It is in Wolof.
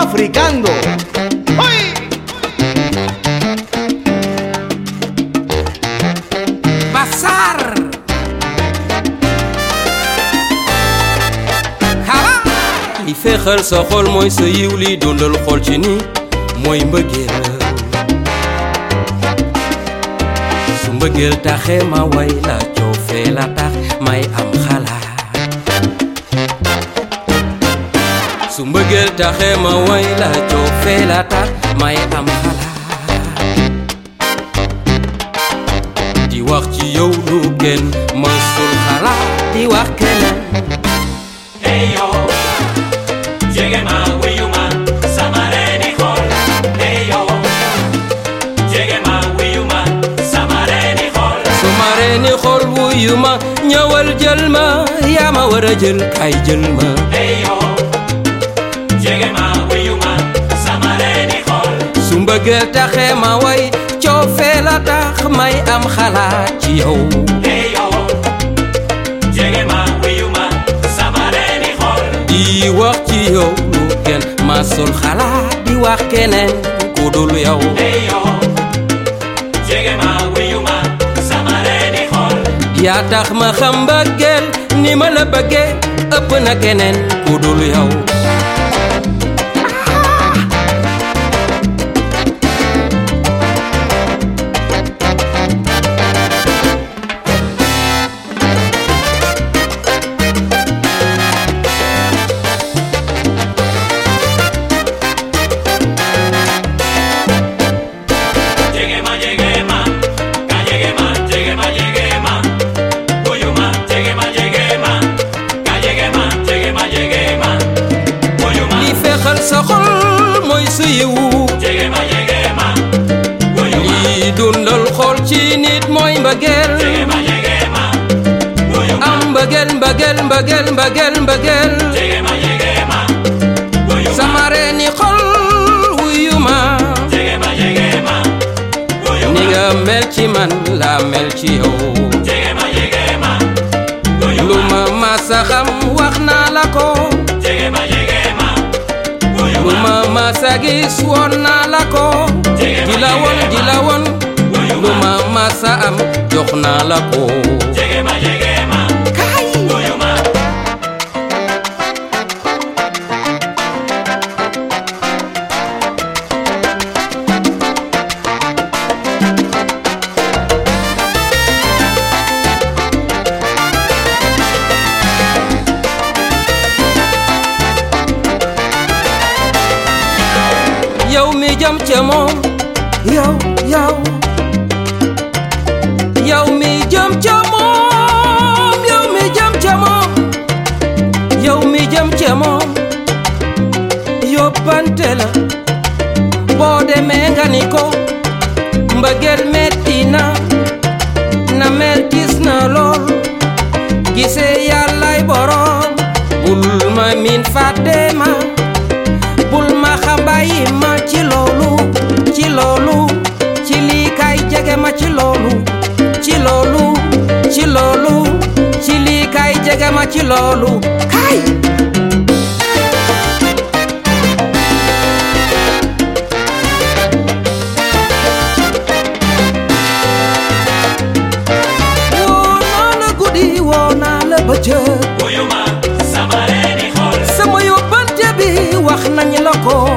africando. ¡Uy! Bazar xala li fexal sa xol mooy sa yiw li dundal xol ci ni mooy mbëggeel su mbëggeel taxee ma way la coofee la tax may am xalaat su mbëggeel taxee ma way la coofee la tax may am xalaat di wax ci yow lu kenn mësul xalaat di wax keneen Hey yo, jege ma wuyu ma sama reeni xol. Hey yo, jege ma wuyu ma sama reeni xol. sama reeni xol wuyu ma ñëwal jël ma yaa ma war a jël kay jël ma Hey yo, jege ma wuyu ma sama reeni xol. su mbëggeel taxee ma way coofee la tax may am xalaat ci yow Hey yo, jege ma wuyu ma sama reeni xol. di wax ci yow lu kenn mësul xalaat di wax keneen ku dul yow Hey yo, jege ma wuyu ma sama reeni xol. yaa tax ma xam mbëggeel ni ma la bëggee ëpp na keneen ku dul yow Jege ma, ka jege ma, jege ma, jege ma. Wuyu ma, jege ma, ka jege ma, jege ma, jege ma. Wuyu ma, li fexal sa xol mooy sa yiwu jege ma, wuyu ma, li dundal xol ci nit mooy mbëggeel jege ma, wuyu ma, am mbëggeel mbëggeel mbëggeel mbëggeel mbëggeel jege ma, wuyu ma, sama reeni xol wuyu ma jege ma, wuyu ni ma, nga mel ci man la mel ci yow jege ma, wuyu lu ma, ma masa xam wax naa la ko jege ma, wuyu lu ma, ma masa gis woon naa la ko di la woon lu ma masa am jox naa la ko jege ma, wuyu ma. yow mi jëm ca moom yow mi jëm ca moom yow mi jëm ca moom yow mi jëm ca moom yóbbante la boo demee nga ni ko mbëggeel metti na mel gis na lool gisee yàllay borom bul ma min fàtte ma bul ma xambayi ma ci loolu ci lii kay jege ma ci loolu ci lii kay jege ma ci loolu kay woo naa la guddi woo naa la bëccëg Wuyu ma sama reeni xol. sama yóbbante bi wax nañ la ko